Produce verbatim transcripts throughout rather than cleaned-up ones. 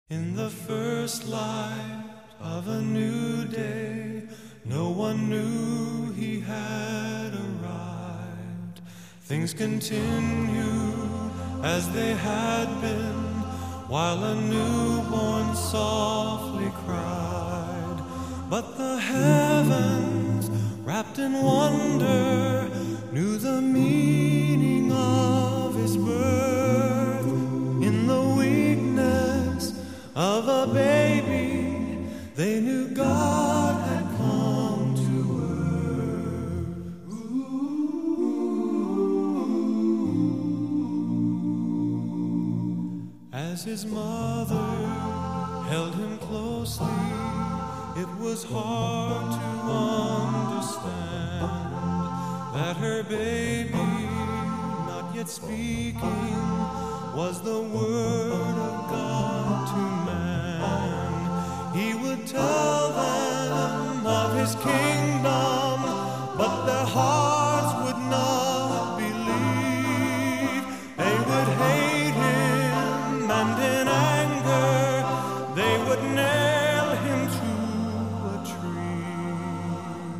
In the first light of a new day, no one knew he had arrived. Things continued as they had been, while a newborn softly cried. But the heavens, wrapped in wonder, knew the meaning of his birth. In the weakness of a baby, they knew God had come to earth. Ooh. As his mother held him closely, it was hard to understand that her baby, not yet speaking, was the word of God to man. He would tell them of his kingdom, but their hearts would not believe. They would hate him, and in anger they would nail him to a tree.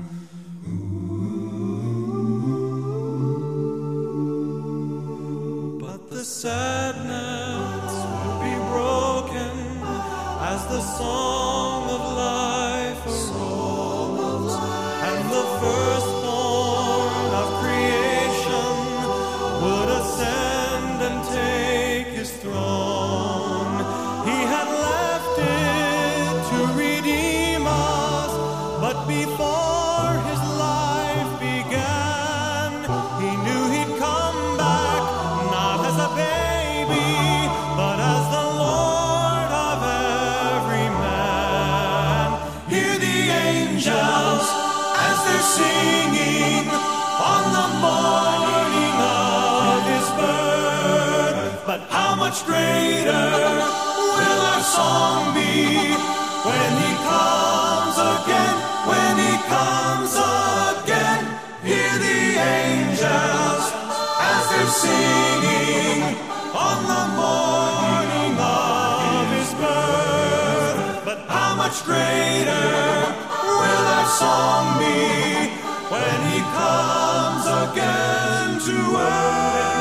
Ooh. But the sadness would be broken as the song of life arose, and the firstborn of creation would ascend and take his throne. He had left it to redeem us, but before his life began, he knew he'd come back, not as a baby, but as the Lord of every man. Hear the angels as they're singing on the morning of his birth. But how much greater will our song be when he comes again, when he comes again. Hear the angels as they're singing on the morning of his birth. But how much greater will our song be when he comes again to earth?